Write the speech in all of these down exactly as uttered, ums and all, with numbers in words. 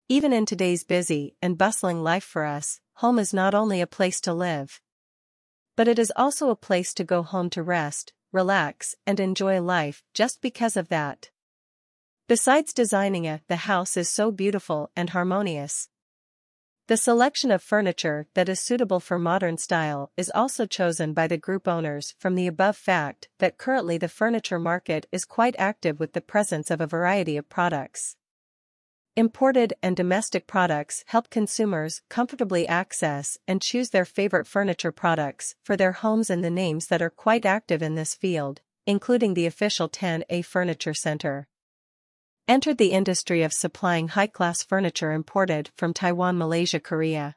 Even in today's busy and bustling life for us, home is not only a place to live, but it is also a place to go home to rest, relax, and enjoy life. Just because of that. Besides designing it, the house is so beautiful and harmonious. The selection of furniture that is suitable for modern style is also chosen by the group owners from the above fact that currently the furniture market is quite active with the presence of a variety of products. Imported and domestic products help consumers comfortably access and choose their favorite furniture products for their homes, and the names that are quite active in this field, including the official Tan A Furniture Center, entered the industry of supplying high-class furniture imported from Taiwan, Malaysia, Korea.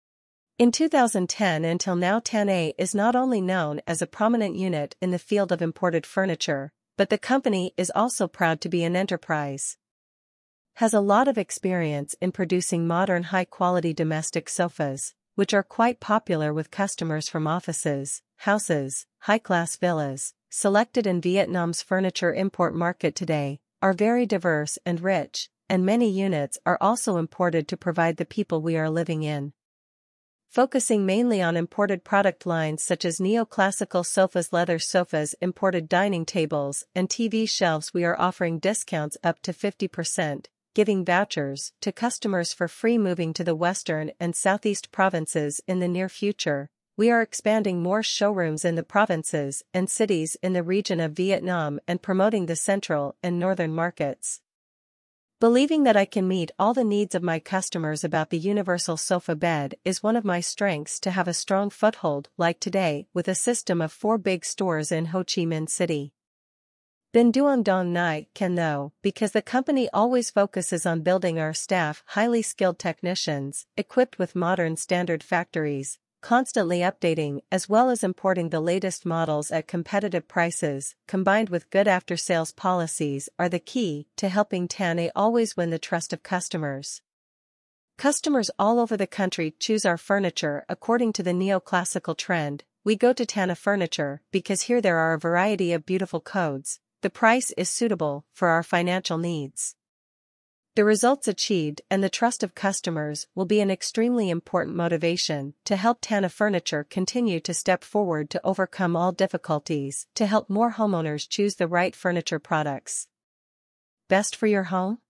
In two thousand ten until now, Tan A is not only known as a prominent unit in the field of imported furniture, but the company is also proud to be an enterprise. Has a lot of experience in producing modern high-quality domestic sofas, which are quite popular with customers from offices, houses, high-class villas. Selected in Vietnam's furniture import market today are very diverse and rich, and many units are also imported to provide the people we are living in. Focusing mainly on imported product lines such as neoclassical sofas, leather sofas, imported dining tables, and T V shelves, we are offering discounts up to fifty percent, giving vouchers to customers for free moving to the western and southeast provinces in the near future. We are expanding more showrooms in the provinces and cities in the region of Vietnam and promoting the central and northern markets. Believing that I can meet all the needs of my customers about the universal sofa bed is one of my strengths to have a strong foothold like today with a system of four big stores in Ho Chi Minh City. Bin Duong Dong Nai Can though, because the company always focuses on building our staff highly skilled technicians, equipped with modern standard factories, constantly updating as well as importing the latest models at competitive prices, combined with good after-sales policies are the key to helping Tan A always win the trust of customers. Customers all over the country choose our furniture according to the neoclassical trend. We go to Tan A Furniture because here there are a variety of beautiful codes. The price is suitable for our financial needs. The results achieved and the trust of customers will be an extremely important motivation to help Tan A Furniture continue to step forward to overcome all difficulties to help more homeowners choose the right furniture products. Best for your home?